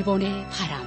일본의 바람.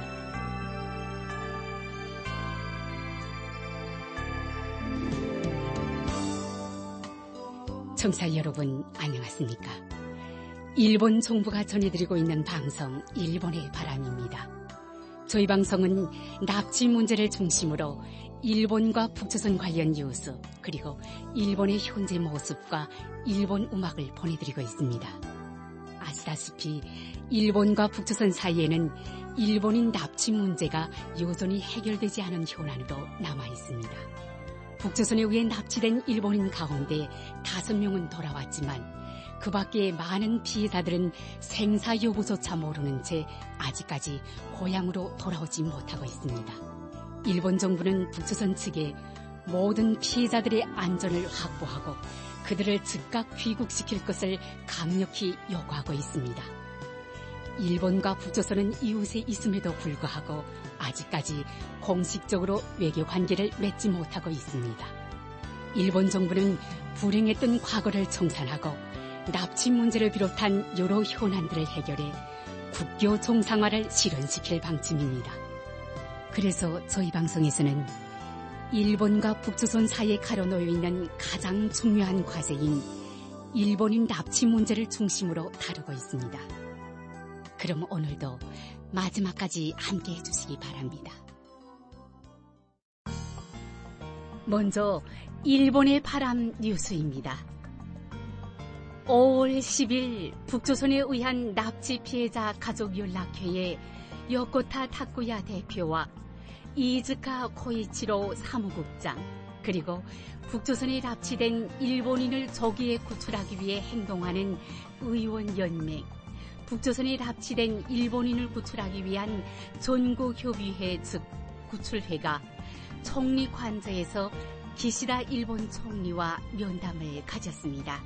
청취자 여러분, 안녕하십니까? 일본 정부가 전해드리고 있는 방송 일본의 바람입니다. 저희 방송은 납치 문제를 중심으로 일본과 북조선 관련 뉴스, 그리고 일본의 현재 모습과 일본 음악을 보내드리고 있습니다. 아시다시피 일본과 북조선 사이에는 일본인 납치 문제가 여전히 해결되지 않은 현안으로 남아있습니다. 북조선에 의해 납치된 일본인 가운데 5명은 돌아왔지만 그 밖에 많은 피해자들은 생사 여부조차 모르는 채 아직까지 고향으로 돌아오지 못하고 있습니다. 일본 정부는 북조선 측에 모든 피해자들의 안전을 확보하고 그들을 즉각 귀국시킬 것을 강력히 요구하고 있습니다. 일본과 북조선은 이웃에 있음에도 불구하고 아직까지 공식적으로 외교 관계를 맺지 못하고 있습니다. 일본 정부는 불행했던 과거를 청산하고 납치 문제를 비롯한 여러 현안들을 해결해 국교 정상화를 실현시킬 방침입니다. 그래서 저희 방송에서는 일본과 북조선 사이에 가려놓여 있는 가장 중요한 과제인 일본인 납치 문제를 중심으로 다루고 있습니다. 그럼 오늘도 마지막까지 함께해 주시기 바랍니다. 먼저 일본의 바람 뉴스입니다. 5월 10일 북조선에 의한 납치 피해자 가족연락회의 요코타 타쿠야 대표와 이즈카 코이치로 사무국장, 그리고 북조선에 납치된 일본인을 조기에 구출하기 위해 행동하는 의원연맹, 북조선에 납치된 일본인을 구출하기 위한 전국협의회 즉 구출회가 총리 관저에서 기시다 일본 총리와 면담을 가졌습니다.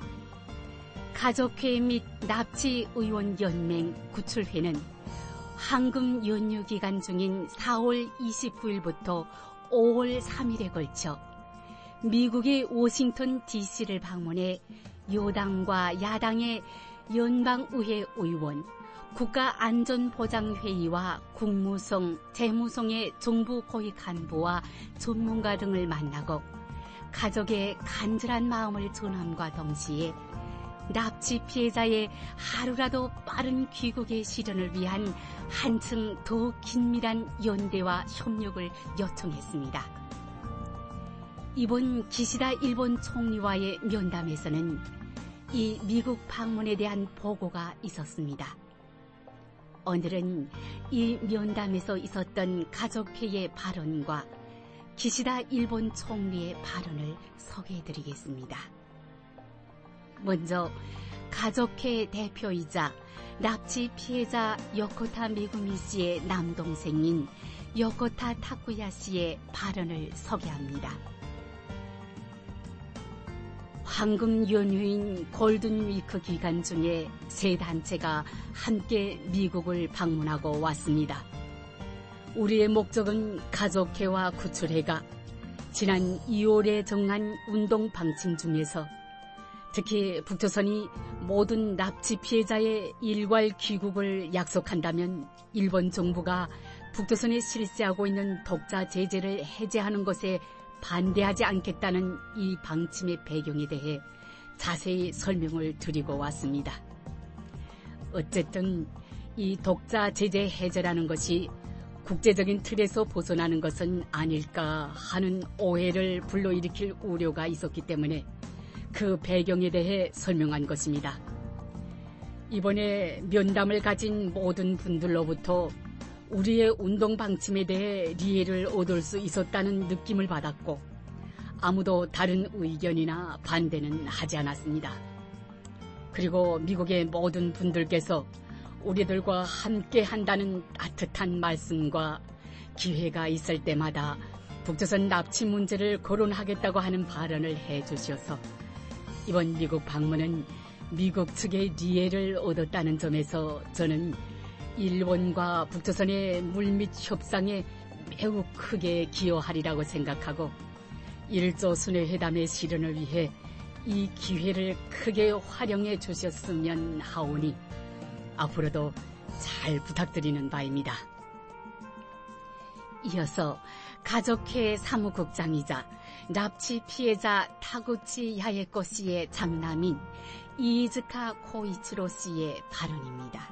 가족회 및 납치의원연맹 구출회는 황금 연휴 기간 중인 4월 29일부터 5월 3일에 걸쳐 미국의 워싱턴 DC를 방문해 여당과 야당의 연방의회 의원, 국가안전보장회의와 국무성, 재무성의 정부 고위 간부와 전문가 등을 만나고 가족의 간절한 마음을 전함과 동시에 납치 피해자의 하루라도 빠른 귀국의 실현을 위한 한층 더 긴밀한 연대와 협력을 요청했습니다. 이번 기시다 일본 총리와의 면담에서는 이 미국 방문에 대한 보고가 있었습니다. 오늘은 이 면담에서 있었던 가족회의 발언과 기시다 일본 총리의 발언을 소개해드리겠습니다. 먼저 가족회 대표이자 납치 피해자 요코타 미구미 씨의 남동생인 요코타 타쿠야 씨의 발언을 소개합니다. 황금 연휴인 골든위크 기간 중에 세 단체가 함께 미국을 방문하고 왔습니다. 우리의 목적은 가족회와 구출회가 지난 2월에 정한 운동 방침 중에서 특히 북조선이 모든 납치 피해자의 일괄 귀국을 약속한다면 일본 정부가 북조선에 실시하고 있는 독자 제재를 해제하는 것에 반대하지 않겠다는 이 방침의 배경에 대해 자세히 설명을 드리고 왔습니다. 어쨌든 이 독자 제재 해제라는 것이 국제적인 틀에서 벗어나는 것은 아닐까 하는 오해를 불러일으킬 우려가 있었기 때문에 그 배경에 대해 설명한 것입니다. 이번에 면담을 가진 모든 분들로부터 우리의 운동 방침에 대해 이해를 얻을 수 있었다는 느낌을 받았고 아무도 다른 의견이나 반대는 하지 않았습니다. 그리고 미국의 모든 분들께서 우리들과 함께 한다는 따뜻한 말씀과 기회가 있을 때마다 북조선 납치 문제를 거론하겠다고 하는 발언을 해주셔서 이번 미국 방문은 미국 측의 이해를 얻었다는 점에서 저는 일본과 북조선의 물밑 협상에 매우 크게 기여하리라고 생각하고 일조순회회담의 실현을 위해 이 기회를 크게 활용해 주셨으면 하오니 앞으로도 잘 부탁드리는 바입니다. 이어서 가족회 사무국장이자 납치 피해자 타구치 야에코 씨의 장남인 이즈카 코이치로 씨의 발언입니다.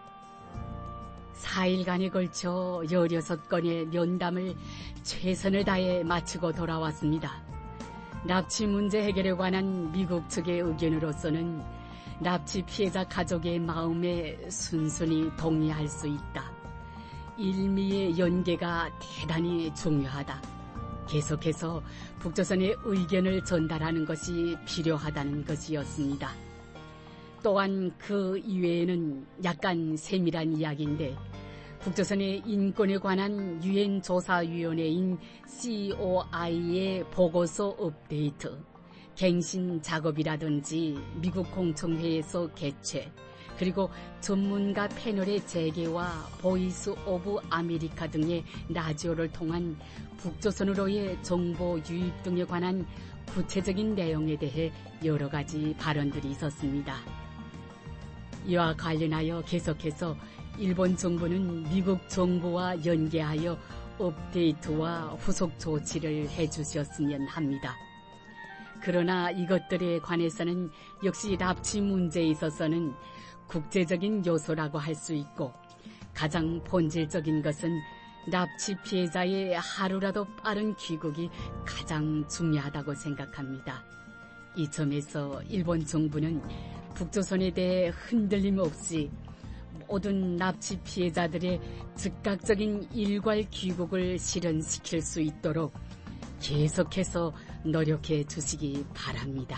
4일간에 걸쳐 16건의 면담을 최선을 다해 마치고 돌아왔습니다. 납치 문제 해결에 관한 미국 측의 의견으로서는 납치 피해자 가족의 마음에 순순히 동의할 수 있다. 일미의 연계가 대단히 중요하다. 계속해서 북조선의 의견을 전달하는 것이 필요하다는 것이었습니다. 또한 그 이외에는 약간 세밀한 이야기인데 북조선의 인권에 관한 유엔 조사위원회인 COI의 보고서 업데이트, 갱신 작업이라든지 미국 공청회에서 개최, 그리고 전문가 패널의 재개와 보이스 오브 아메리카 등의 라디오를 통한 북조선으로의 정보 유입 등에 관한 구체적인 내용에 대해 여러 가지 발언들이 있었습니다. 이와 관련하여 계속해서 일본 정부는 미국 정부와 연계하여 업데이트와 후속 조치를 해주셨으면 합니다. 그러나 이것들에 관해서는 역시 납치 문제에 있어서는 국제적인 요소라고 할 수 있고 가장 본질적인 것은 납치 피해자의 하루라도 빠른 귀국이 가장 중요하다고 생각합니다. 이 점에서 일본 정부는 북조선에 대해 흔들림 없이 모든 납치 피해자들의 즉각적인 일괄 귀국을 실현시킬 수 있도록 계속해서 노력해 주시기 바랍니다.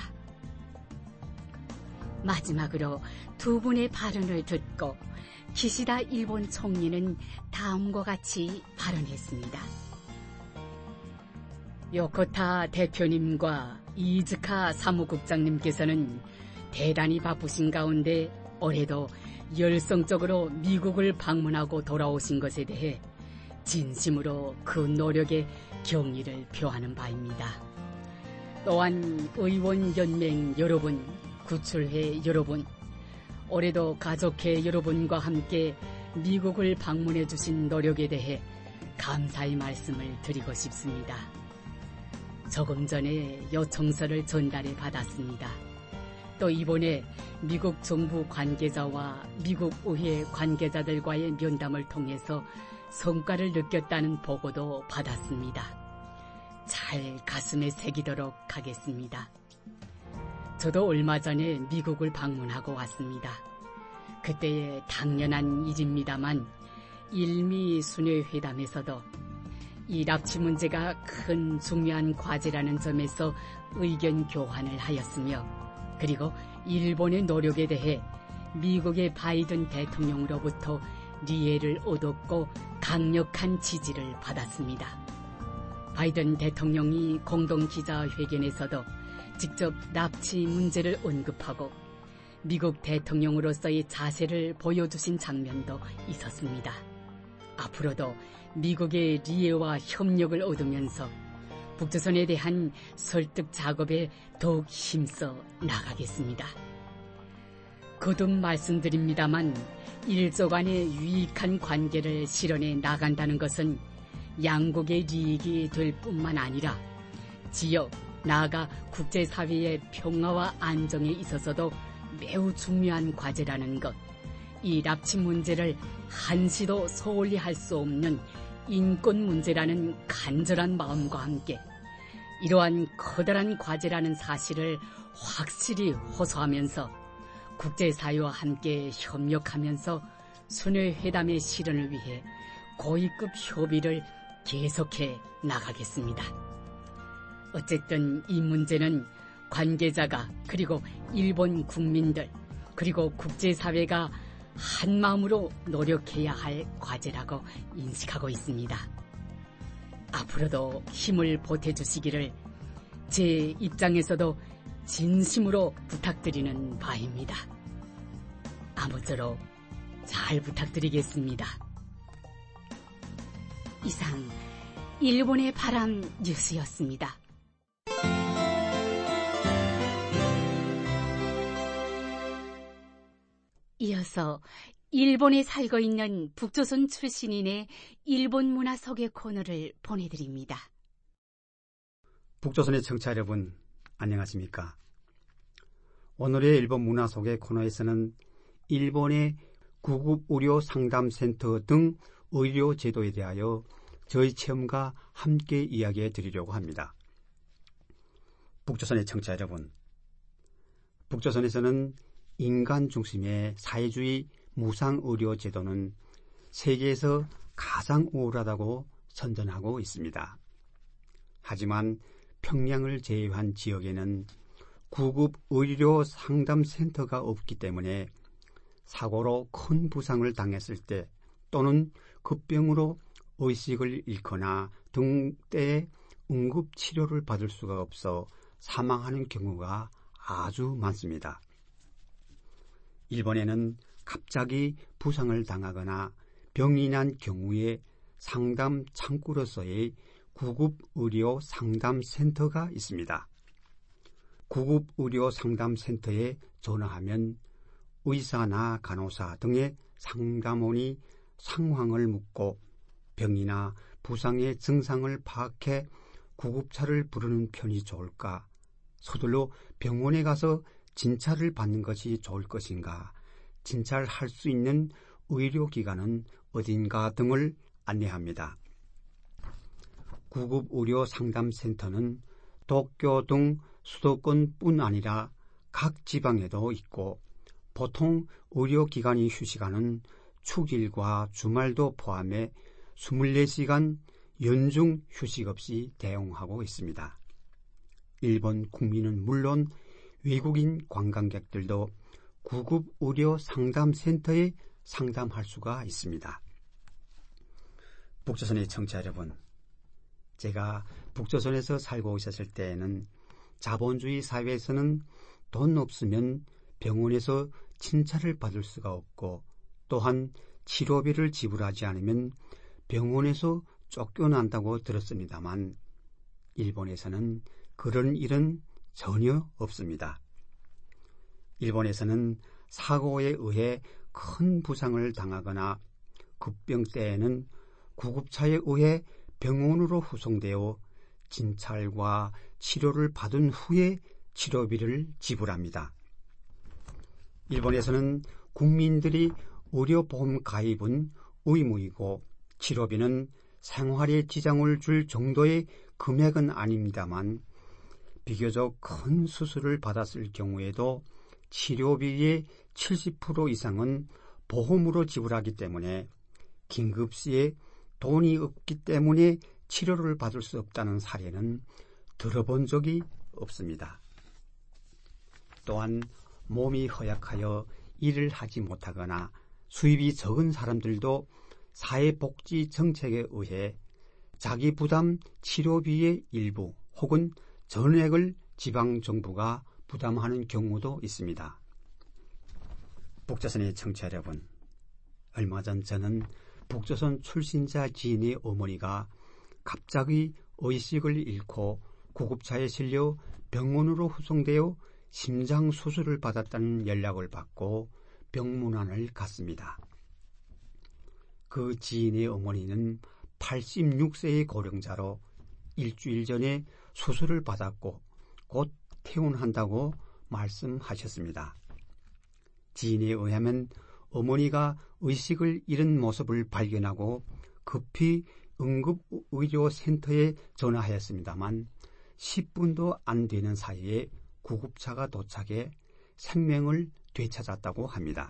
마지막으로 두 분의 발언을 듣고 기시다 일본 총리는 다음과 같이 발언했습니다. 요코타 대표님과 이즈카 사무국장님께서는 대단히 바쁘신 가운데 올해도 열성적으로 미국을 방문하고 돌아오신 것에 대해 진심으로 그 노력에 경의를 표하는 바입니다. 또한 의원연맹 여러분, 구출회 여러분, 올해도 가족회 여러분과 함께 미국을 방문해 주신 노력에 대해 감사의 말씀을 드리고 싶습니다. 조금 전에 요청서를 전달해 받았습니다. 또 이번에 미국 정부 관계자와 미국 의회 관계자들과의 면담을 통해서 성과를 느꼈다는 보고도 받았습니다. 잘 가슴에 새기도록 하겠습니다. 저도 얼마 전에 미국을 방문하고 왔습니다. 그때의 당연한 일입니다만 일미 순회 회담에서도 이 납치 문제가 큰 중요한 과제라는 점에서 의견 교환을 하였으며 그리고 일본의 노력에 대해 미국의 바이든 대통령으로부터 리해를 얻었고 강력한 지지를 받았습니다. 바이든 대통령이 공동기자회견에서도 직접 납치 문제를 언급하고 미국 대통령으로서의 자세를 보여주신 장면도 있었습니다. 앞으로도 미국의 리해와 협력을 얻으면서 북조선에 대한 설득 작업에 더욱 힘써 나가겠습니다. 거듭 말씀드립니다만 일조 간의 유익한 관계를 실현해 나간다는 것은 양국의 이익이 될 뿐만 아니라 지역, 나아가 국제사회의 평화와 안정에 있어서도 매우 중요한 과제라는 것, 이 납치 문제를 한시도 소홀히 할 수 없는 인권 문제라는 간절한 마음과 함께 이러한 커다란 과제라는 사실을 확실히 호소하면서 국제사회와 함께 협력하면서 순회회담의 실현을 위해 고위급 협의를 계속해 나가겠습니다. 어쨌든 이 문제는 관계자가 그리고 일본 국민들 그리고 국제사회가 한마음으로 노력해야 할 과제라고 인식하고 있습니다. 앞으로도 힘을 보태주시기를 제 입장에서도 진심으로 부탁드리는 바입니다. 아무쪼록 잘 부탁드리겠습니다. 이상 일본의 바람 뉴스였습니다. 이어서 일본에 살고 있는 북조선 출신인의 일본 문화 소개 코너를 보내드립니다. 북조선의 청취자 여러분, 안녕하십니까? 오늘의 일본 문화 소개 코너에서는 일본의 구급 의료 상담센터 등 의료 제도에 대하여 저희 체험과 함께 이야기해 드리려고 합니다. 북조선의 청취자 여러분, 북조선에서는 인간 중심의 사회주의 무상의료 제도는 세계에서 가장 우월하다고 선전하고 있습니다. 하지만 평양을 제외한 지역에는 구급 의료 상담센터가 없기 때문에 사고로 큰 부상을 당했을 때 또는 급병으로 의식을 잃거나 등때에 응급치료를 받을 수가 없어 사망하는 경우가 아주 많습니다. 일본에는 갑자기 부상을 당하거나 병이 난 경우에 상담 창구로서의 구급의료 상담센터가 있습니다. 구급의료 상담센터에 전화하면 의사나 간호사 등의 상담원이 상황을 묻고 병이나 부상의 증상을 파악해 구급차를 부르는 편이 좋을까? 서둘러 병원에 가서 진찰을 받는 것이 좋을 것인가? 진찰할 수 있는 의료기관은 어딘가 등을 안내합니다. 구급의료상담센터는 도쿄 등 수도권뿐 아니라 각 지방에도 있고 보통 의료기관이 휴식하는 축일과 주말도 포함해 24시간 연중 휴식 없이 대응하고 있습니다. 일본 국민은 물론 외국인 관광객들도 구급의료상담센터에 상담할 수가 있습니다. 북조선의 청취자 여러분, 제가 북조선에서 살고 있었을 때에는 자본주의 사회에서는 돈 없으면 병원에서 진찰을 받을 수가 없고 또한 치료비를 지불하지 않으면 병원에서 쫓겨난다고 들었습니다만 일본에서는 그런 일은 전혀 없습니다. 일본에서는 사고에 의해 큰 부상을 당하거나 급병 때에는 구급차에 의해 병원으로 후송되어 진찰과 치료를 받은 후에 치료비를 지불합니다. 일본에서는 국민들이 의료보험 가입은 의무이고 치료비는 생활에 지장을 줄 정도의 금액은 아닙니다만 비교적 큰 수술을 받았을 경우에도 치료비의 70% 이상은 보험으로 지불하기 때문에 긴급시에 돈이 없기 때문에 치료를 받을 수 없다는 사례는 들어본 적이 없습니다. 또한 몸이 허약하여 일을 하지 못하거나 수입이 적은 사람들도 사회복지 정책에 의해 자기 부담 치료비의 일부 혹은 전액을 지방정부가 부담하는 경우도 있습니다. 북조선의 청취자 여러분, 얼마 전 저는 북조선 출신자 지인의 어머니가 갑자기 의식을 잃고 구급차에 실려 병원으로 후송되어 심장 수술을 받았다는 연락을 받고 병문안을 갔습니다. 그 지인의 어머니는 86세의 고령자로 일주일 전에 수술을 받았고 곧 퇴원한다고 말씀하셨습니다. 지인에 의하면 어머니가 의식을 잃은 모습을 발견하고 급히 응급의료센터에 전화하였습니다만 10분도 안 되는 사이에 구급차가 도착해 생명을 되찾았다고 합니다.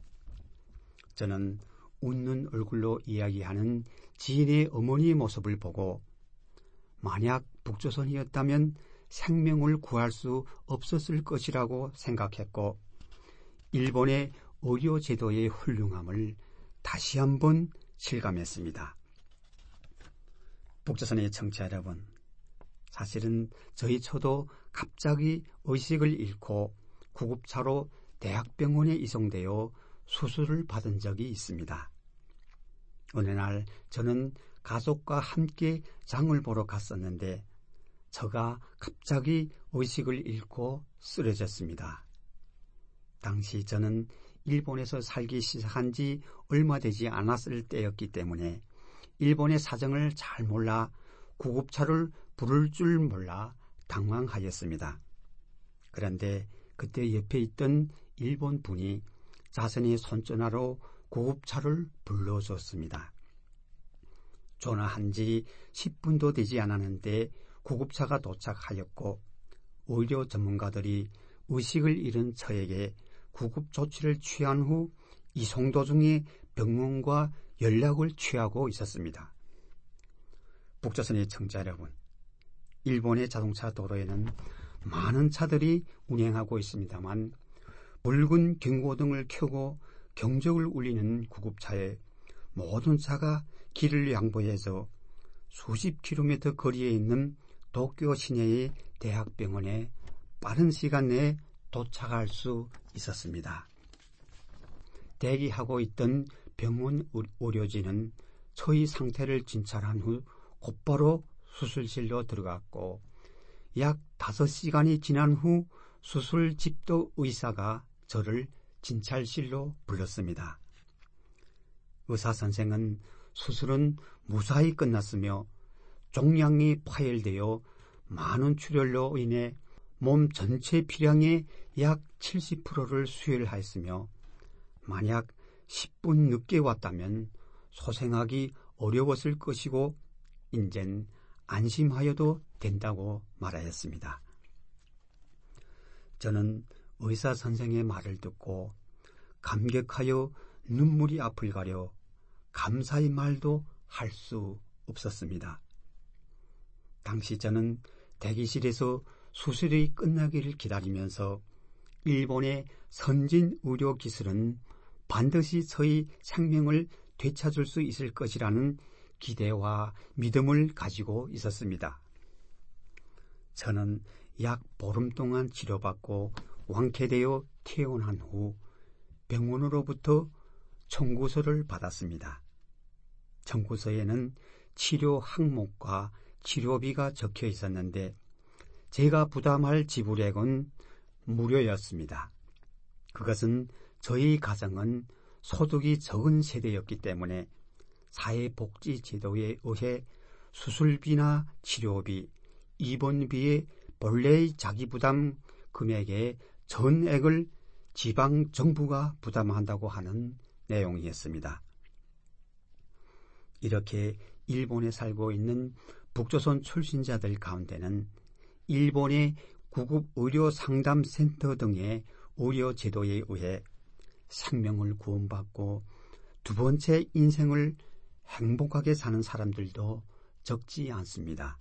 저는 웃는 얼굴로 이야기하는 지인의 어머니의 모습을 보고 만약 북조선이었다면 생명을 구할 수 없었을 것이라고 생각했고 일본의 의료제도의 훌륭함을 다시 한번 실감했습니다. 북조선의 청취자 여러분, 사실은 저희 처도 갑자기 의식을 잃고 구급차로 대학병원에 이송되어 수술을 받은 적이 있습니다. 어느 날 저는 가족과 함께 장을 보러 갔었는데 저가 갑자기 의식을 잃고 쓰러졌습니다. 당시 저는 일본에서 살기 시작한 지 얼마 되지 않았을 때였기 때문에 일본의 사정을 잘 몰라 구급차를 부를 줄 몰라 당황하였습니다. 그런데 그때 옆에 있던 일본 분이 자신의 손전화로 구급차를 불러줬습니다. 전화한 지 10분도 되지 않았는데 구급차가 도착하였고 의료 전문가들이 의식을 잃은 저에게 구급 조치를 취한 후 이송 도중에 병원과 연락을 취하고 있었습니다. 북조선의 청자 여러분, 일본의 자동차 도로에는 많은 차들이 운행하고 있습니다만 붉은 경고등을 켜고 경적을 울리는 구급차에 모든 차가 길을 양보해서 수십 킬로미터 거리에 있는 도쿄 시내의 대학병원에 빠른 시간 내에 도착할 수 있었습니다. 대기하고 있던 병원 의료진은 저희 상태를 진찰한 후 곧바로 수술실로 들어갔고 약 5시간이 지난 후 수술 집도 의사가 저를 진찰실로 불렀습니다. 의사 선생은 수술은 무사히 끝났으며 종양이 파열되어 많은 출혈로 인해 몸 전체 피량의 약 70%를 수혈하였으며 만약 10분 늦게 왔다면 소생하기 어려웠을 것이고 인젠 안심하여도 된다고 말하였습니다. 저는 의사 선생의 말을 듣고 감격하여 눈물이 앞을 가려 감사의 말도 할 수 없었습니다. 당시 저는 대기실에서 수술이 끝나기를 기다리면서 일본의 선진 의료 기술은 반드시 저희 생명을 되찾을 수 있을 것이라는 기대와 믿음을 가지고 있었습니다. 저는 약 보름 동안 치료받고 완쾌되어 퇴원한 후 병원으로부터 청구서를 받았습니다. 청구서에는 치료 항목과 치료비가 적혀 있었는데 제가 부담할 지불액은 무료였습니다. 그것은 저희 가정은 소득이 적은 세대였기 때문에 사회복지제도에 의해 수술비나 치료비, 입원비의 본래의 자기부담 금액의 전액을 지방정부가 부담한다고 하는 내용이었습니다. 이렇게 일본에 살고 있는 북조선 출신자들 가운데는 일본의 구급의료상담센터 등의 의료제도에 의해 생명을 구원받고 두 번째 인생을 행복하게 사는 사람들도 적지 않습니다.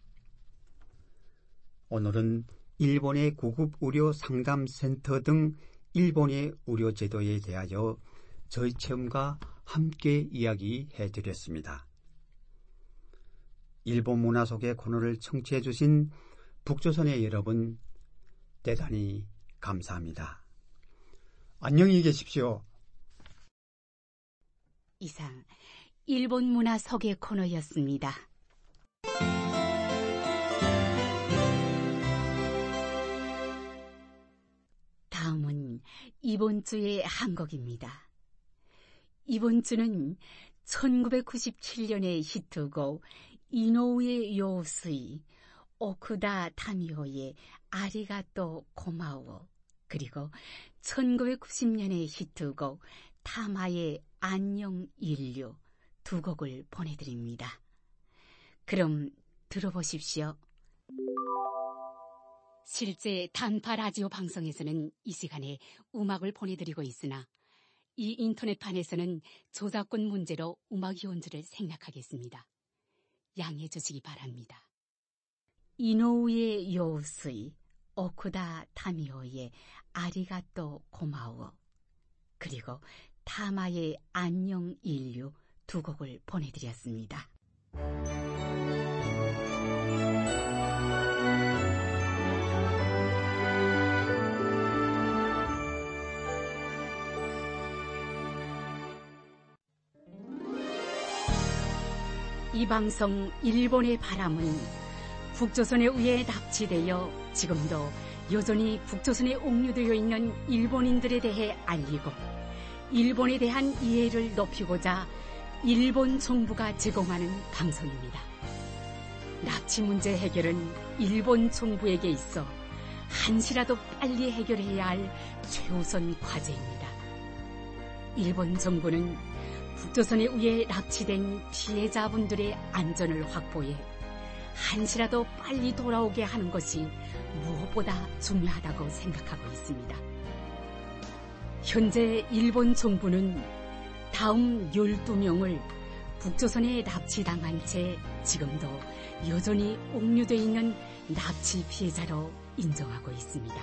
오늘은 일본의 구급의료상담센터 등 일본의 의료제도에 대하여 저희 체험과 함께 이야기해 드렸습니다. 일본 문화 속의 코너를 청취해 주신 북조선의 여러분 대단히 감사합니다. 안녕히 계십시오. 이상 일본 문화 속의 코너였습니다. 다음은 이번 주의 한 곡입니다. 이번 주는 1997년의 히트곡 이노우에 요스이 오쿠다 타미오의 아리가또 고마워, 그리고 1990년의 히트곡 타마의 안녕 인류 두 곡을 보내드립니다. 그럼 들어보십시오. 실제 단파 라디오 방송에서는 이 시간에 음악을 보내드리고 있으나 이 인터넷판에서는 저작권 문제로 음악이 온 줄을 생략하겠습니다. 양해해 주시기 바랍니다. 이노우의 요스이 오쿠다 타미오의 아리가또 고마워, 그리고 타마의 안녕 인류 두 곡을 보내드렸습니다. 이 방송 일본의 바람은 북조선에 의해 납치되어 지금도 여전히 북조선에 옥류되어 있는 일본인들에 대해 알리고 일본에 대한 이해를 높이고자 일본 정부가 제공하는 방송입니다. 납치 문제 해결은 일본 정부에게 있어 한시라도 빨리 해결해야 할 최우선 과제입니다. 일본 정부는 북조선에 의해 납치된 피해자분들의 안전을 확보해 한시라도 빨리 돌아오게 하는 것이 무엇보다 중요하다고 생각하고 있습니다. 현재 일본 정부는 다음 12명을 북조선에 납치당한 채 지금도 여전히 옥류되어 있는 납치 피해자로 인정하고 있습니다.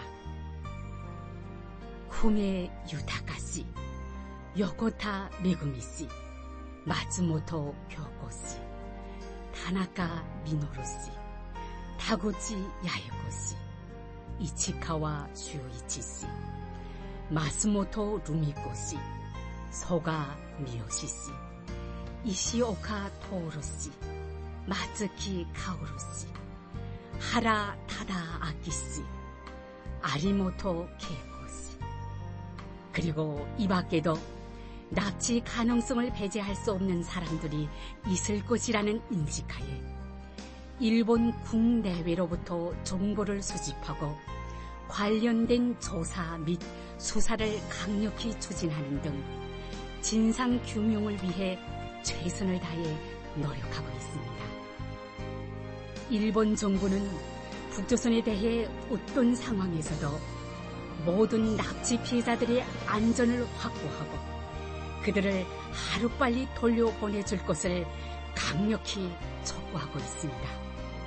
후메 유타카 씨, 요코타 메구미 씨, 마츠모토 교코 씨, 타나카 미노루 씨, 타구치 야에코 씨, 이치카와 슈이치 씨, 마스모토 루미코 씨, 소가 미요시 씨, 이시오카 토오루 씨, 마츠키 카오루 씨, 하라 타다 아키 씨, 아리모토 케이코 씨. 그리고 이 밖에도 납치 가능성을 배제할 수 없는 사람들이 있을 것이라는 인식하에 일본 국내외로부터 정보를 수집하고 관련된 조사 및 수사를 강력히 추진하는 등 진상규명을 위해 최선을 다해 노력하고 있습니다. 일본 정부는 북조선에 대해 어떤 상황에서도 모든 납치 피해자들의 안전을 확보하고 그들을 하루빨리 돌려보내줄 것을 강력히 촉구하고 있습니다.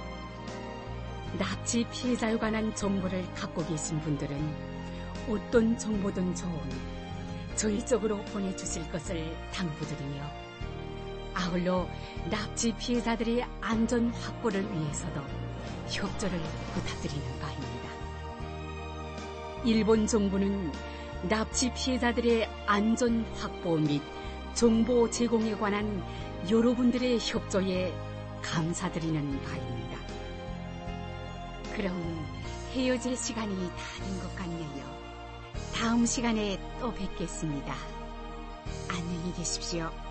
납치 피해자에 관한 정보를 갖고 계신 분들은 어떤 정보든 좋으니 저희 쪽으로 보내주실 것을 당부드리며 아울러 납치 피해자들의 안전 확보를 위해서도 협조를 부탁드리는 바입니다. 일본 정부는 납치 피해자들의 안전 확보 및 정보 제공에 관한 여러분들의 협조에 감사드리는 바입니다. 그럼 헤어질 시간이 다 된 것 같네요. 다음 시간에 또 뵙겠습니다. 안녕히 계십시오.